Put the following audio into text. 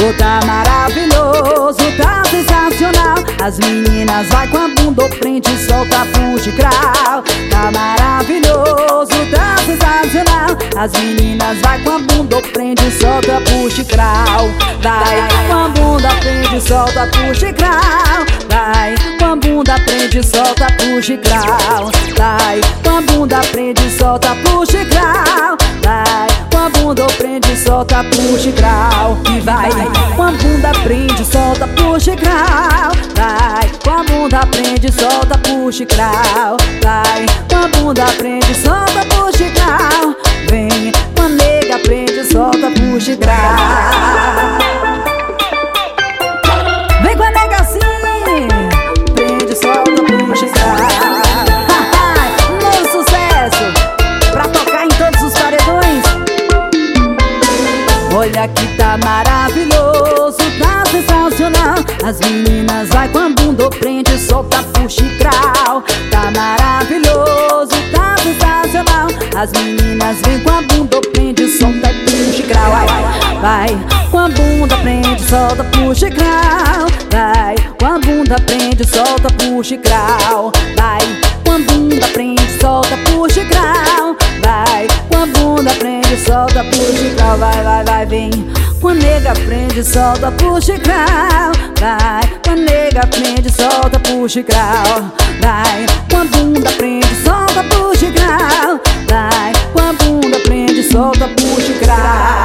Oh, tá maravilhoso, tá sensacional. As meninas vai com a bunda, prende e solta, puxa e crau. Tá maravilhoso, tá sensacional. As meninas vai com a bunda, prende e solta, puxa e crau. Vai com a bunda, prende e solta, puxa e crau. Vai com a bunda, prende e solta, puxa e crau. Vai com a bunda, prende e solta, puxa e crau. Vai com a bunda, prende e solta, puxa e crau. E vai com a bunda, prende e solta, puxa e crau. Vai com a bunda, prende e solta, puxa e crau. Vai com a bunda, prende e solta, puxa e crau. Vem com a nega, prende e solta, puxa e crau. Vem com a nega assim, prende e solta, puxa e crau. Novo sucesso pra tocar em todos os paredões. Olha que tá maravilhoso, tá sensacional. As meninas vai com a bunda, prende e solta, puxa e crau. Tá maravilhoso, tá sensacional. As meninas vem com a bunda, prende e solta, puxa e crau. Vai com a bunda, prende e solta, puxa e crau. Vai com a bunda, prende e solta, puxa e crau. Vai com a bunda, prende e solta, puxa e crau. Vai com a bunda, prende e solta, puxa e crau. Vai, vai, vai, vem com a nega, prende e solta, puxa e crau. Vai com a nega, prende e solta, puxa e crau. Vai com a bunda, prende e solta, puxa e crau. Vai com a bunda, prende e solta, puxa e crau.